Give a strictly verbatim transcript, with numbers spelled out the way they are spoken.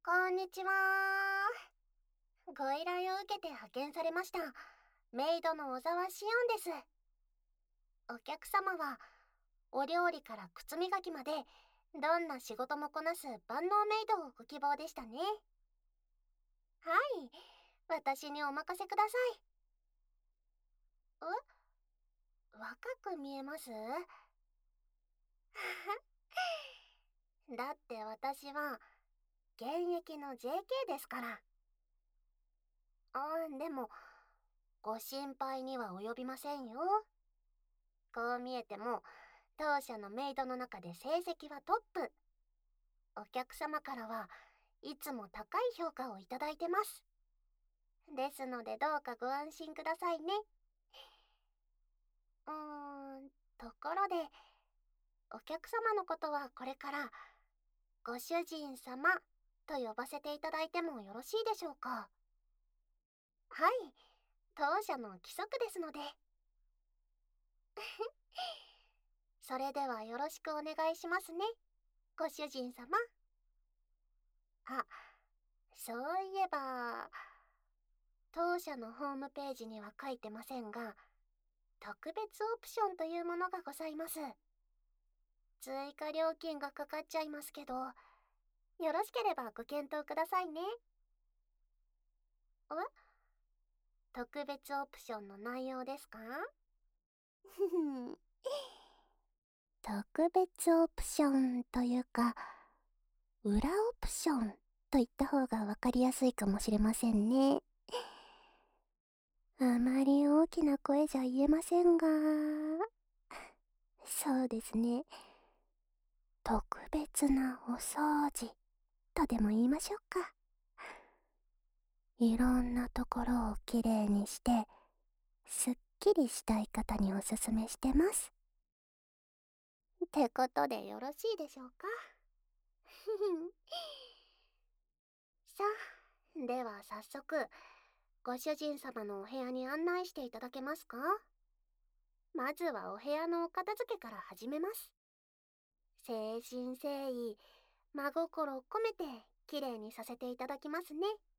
こんにちは。ご依頼を受けて派遣されましたメイドの小沢しおんです。お客様はお料理から靴磨きまでどんな仕事もこなす万能メイドをご希望でしたね。はい、私にお任せください。え、若く見えます？だって私は現役の ジェーケー ですから。あーでもご心配には及びませんよ。こう見えても当社のメイドの中で成績はトップ。お客様からはいつも高い評価をいただいてます。ですのでどうかご安心くださいね。うーん、ところで、お客様のことはこれからご主人様と呼ばせていただいてもよろしいでしょうか？はい、当社の規則ですので。それではよろしくお願いしますね、ご主人様。あ、そういえば、当社のホームページには書いてませんが、特別オプションというものがございます。追加料金がかかっちゃいますけど、よろしければご検討くださいね。え、特別オプションの内容ですか？ふふん。特別オプションというか、裏オプションと言った方がわかりやすいかもしれませんね。あまり大きな声じゃ言えませんが、そうですね。特別なお掃除とでも言いましょうか。いろんなところをきれいにして、すっきりしたい方におすすめしてます。ってことでよろしいでしょうか？さあ、では早速、ご主人様のお部屋に案内していただけますか？まずはお部屋のお片付けから始めます。誠心誠意、真心を込めてきれいにさせていただきますね。